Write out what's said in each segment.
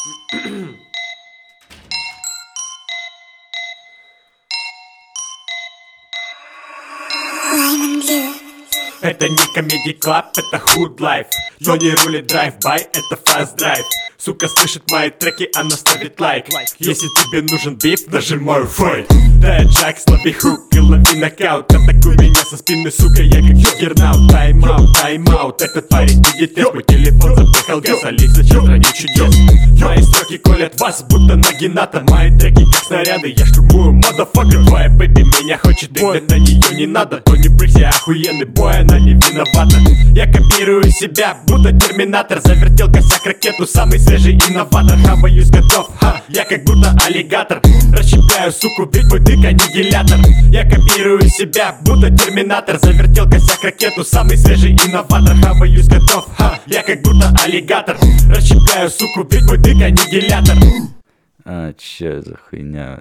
Это не Comedy Club, это Hood Life. Но не рулит драйв-бай, это Fast Drive. Сука слышит мои треки, она ставит лайк. Если тебе нужен биф, нажимаю файт. Да, Джак, лови хук и лови нокаут. Атакуй меня со спины, сука, я как югернаут. Тайм-аут, тайм-аут, этот парень видит тест. Мой телефон запыхал газ, Алиса, чё стране чудес. Мои строки колят вас, будто ноги НАТО. Мои треки как снаряды, я штурмую, motherfucker. Твоя бэби меня хочет, и мне на неё не надо. Тони Брикси охуенный бой, она не виновата. Я копирую себя, будто терминатор. Завертел косяк ракету, самый свежий инноватор. Хаваю с годов, я как будто аллигатор. Расщепляю, суку, ведь мой дык аннигилятор. Я копирую себя, будто терминатор. Завертел косяк ракету, самый свежий инноватор. Хаваю с годов, я как будто аллигатор. Расщепляю, суку, ведь мой дык аннигилятор. А, чё за хуйня?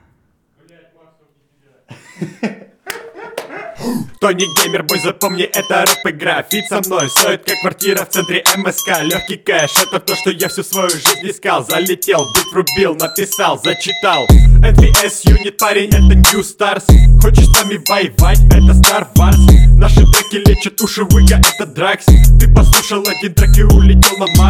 Тони Геймер, бой, запомни, это рэп-игра. Фит со мной стоит, как квартира в центре МСК. Легкий кэш, это то, что я всю свою жизнь искал. Залетел, бит врубил, написал, зачитал. NVS Unit, парень, это New Stars. Хочешь с нами воевать, это Star Wars. Наши треки лечат уши, выга, это Дракс. Ты послушал один трек и улетел на Марс.